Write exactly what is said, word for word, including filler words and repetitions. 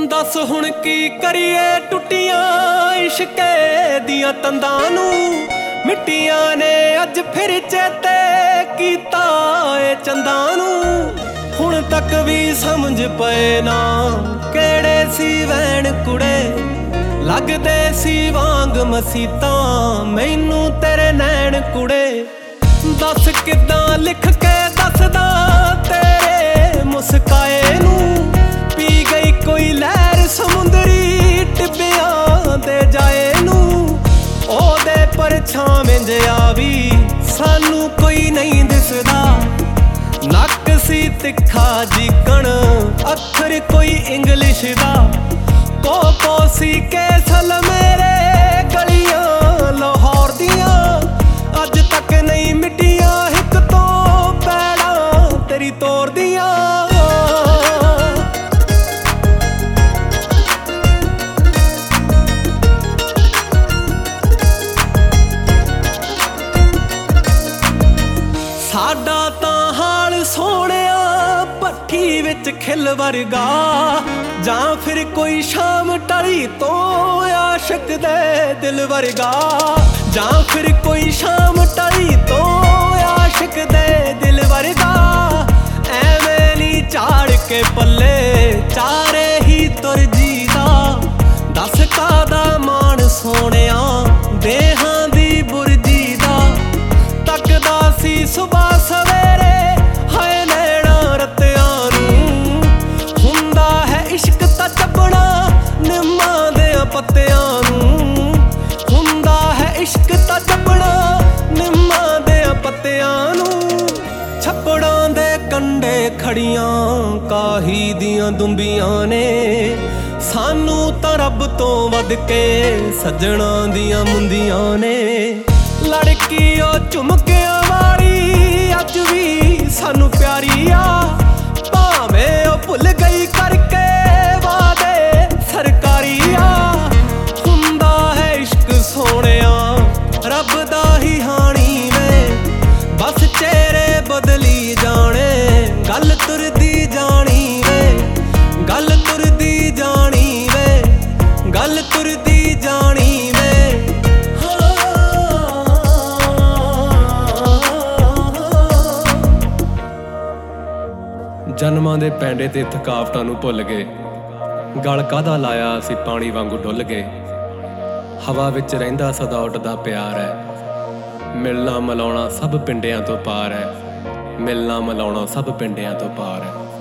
दस हुण की करिए टुटियां इश्के दियां तंदां नूं मिट्टियां ने अज फिर चेते कीता ए चंदां नूं। हुण तक भी समझ पे ना केड़े सी वैण कुड़े लगदे सी वांग मसीतां मैनू तेरे नैण कुड़े। दस किदां लिख के दसदा तेरे मुस्काए नूं पी गई कोई लहर समुंदरी टिब्बियां दे जाए नूं। ओदे परछावें जिहा भी सानू कोई नहीं दिसदा नक सी तिखा जिकण अखर कोई इंग्लिश दा। कोको सी केसल मेरे गलियां लाहौर दियां अज तक नहीं मिटियां हिक तो पैड़ा तेरी तोर दियां। साडा तां हाल सोहणिया भट्ठी विच खिल वर्गा जां फिर कोई शाम टली तो आशिक दे दिल वर्गा। जां फिर कोई शाम टली तो आशिक दे दिल वर्गा। ऐवें नी झाड़ के पल्ले चारे ही तुर जीदा दस कादा मान सोहणिया देहां दी बुरजी दा। तकदा सी सुबह सवेरे हाय नैना रत्तियां नूं हुंदा है इश्क तां चबना निम्मा देयां पत्तियां नूं। हुंदा है इश्क तां चबना निम्मा देयां पत्तियां नूं। छप्पड़ां दे कंढे खड़ियां काही दियां दुंबियां ने सानू तां रब तो वध के सज्जणा दियां मुंदियां ने। लड़की ओ झुमकियां वाली अज भी सानू प्यारी आ भावें ओ भुल गई करके वादे सरकारी आ। हुंदा है इश्क सोहणिया रब दा ही हाणी वे बस चेहरे बदली जाने गल तुरदी जानी वे गल तुरदी जानी वे गल तुरदी जानी वे। जन्मां दे पैंडे ते थकावटां नूं भुल गए गल काहदा लाया असीं पानी वांगू डुੱਲ गए। हवा विच रहिंदा सदा उड्डदा प्यार है मिलना मिलाउणा सब पिंडियां तो पार है मिलना मिलाउणा सब पिंडियां तो पार है।